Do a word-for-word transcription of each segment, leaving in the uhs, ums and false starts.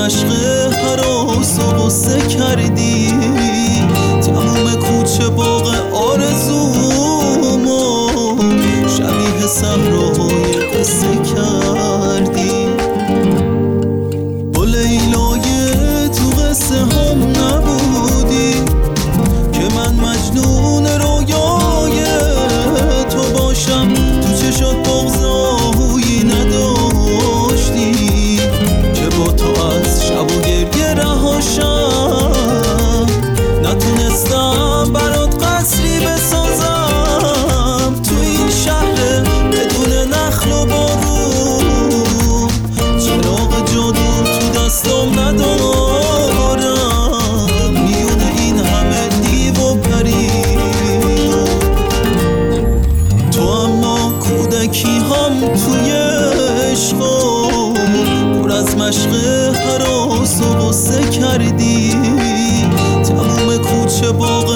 مشق هراس و غصه کردی، تموم کوچه باغ آرزومو شبیه صحرای قصه کردی. با لیلای تو قصه هم نبودی که من مجنون رویای تو باشم، تو چشات بغضایی نداشتی که با تو از شب و گریه رهاشم. نتونستم برات قصری بسازم تو این شهر بدون نخل و بارون، چراغ جادو تو دستم ندارم میون این همه دیو و پری. تو اما کودکی هم توی عشقا پر از مشق هراس و غصه کردی، تموم کوچه باغ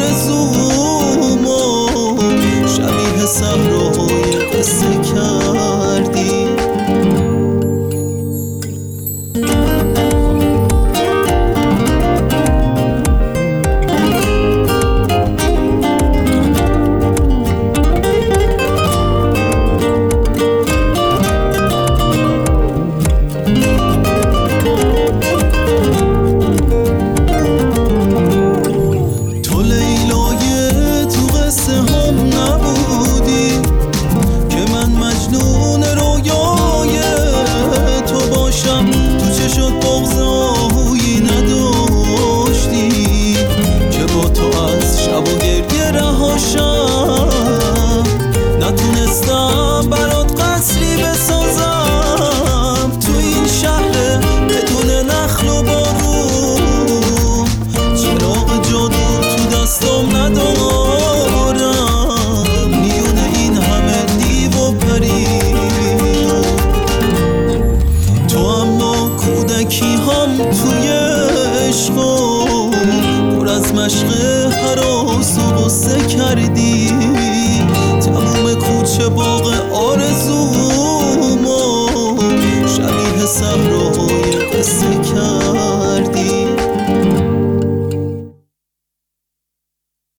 آرزومو شبیه صحرای قصه کردی. نتونستم برات قصری بسازم تو این شهر بدون نخل و بارون، چراغ جادو تو دستم ندارم میون این همه دیو و پری. تو اما کودکی هم توی عشقا پر از مشق هراس و غصه کردی، تموم کوچه باغ آرزومو شبیه صحرای قصه کردی.